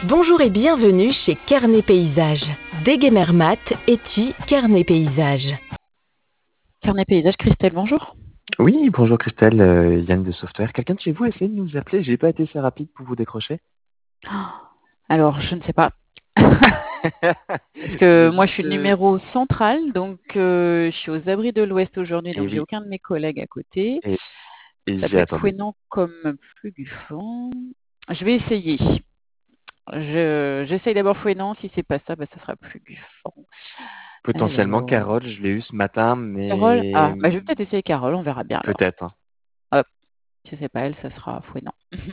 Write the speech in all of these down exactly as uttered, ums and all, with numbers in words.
Bonjour et bienvenue chez Carnet Paysage. Déguemermat, Eti, Carnet Paysage. Carnet Paysage, Christelle, bonjour. Oui, bonjour Christelle, euh, Yann de Software. Quelqu'un de chez vous a essayé de nous appeler, j'ai pas été assez rapide pour vous décrocher. Alors, je ne sais pas. Parce que Je moi, je suis juste, le euh, numéro central, donc euh, je suis aux abris de l'Ouest aujourd'hui, Et donc j'ai oui, aucun de mes collègues à côté. et, et Ça j'ai peut être attendu. fouinant comme Fluguffant. Je vais essayer. Je, j'essaye d'abord fouinant. Si c'est pas ça, bah, ça sera Fluguffant. Potentiellement Alors, Carole, je l'ai eu ce matin, Carole. mais Ah, bah, je vais peut-être essayer Carole. On verra bien alors. peut-être, hein. Hop. Si c'est pas elle, ça sera fouinant.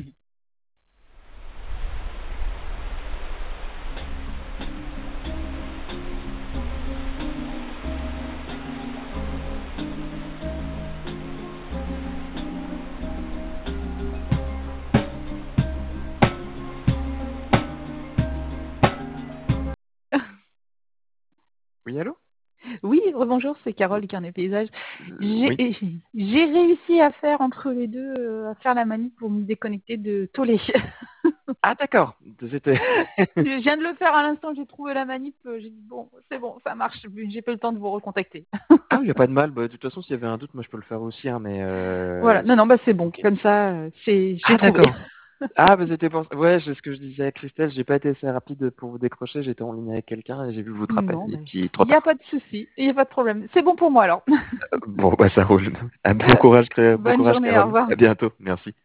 Oui, allô? Oui, rebonjour, c'est Carole du Carnet Paysage. Euh, J'ai Oui. j'ai réussi à faire entre les deux, euh, à faire la manip pour me déconnecter de Tollé. Ah d'accord, c'était... Je viens de le faire à l'instant que j'ai trouvé la manip. euh, J'ai dit bon, c'est bon, ça marche. J'ai pas eu le temps de vous recontacter. Ah, il n'y a pas de mal, bah, de toute façon, s'il y avait un doute, moi je peux le faire aussi, hein, mais... Voilà, Euh... non, non, bah c'est bon. Ok. Comme ça, euh, c'est j'ai Ah trouvé. d'accord. Ah, bah c'était pour ça. Ouais, c'est ce que je disais à Christelle, j'ai pas été assez rapide pour vous décrocher, j'étais en ligne avec quelqu'un et j'ai vu votre appel, Non, et mais puis trop il n'y a tard. pas de souci, il n'y a pas de problème. C'est bon pour moi alors. Bon, bah ça roule. Ah, bon courage, Cré- bon Bonne courage, journée, au Carole. revoir. À bientôt. Merci.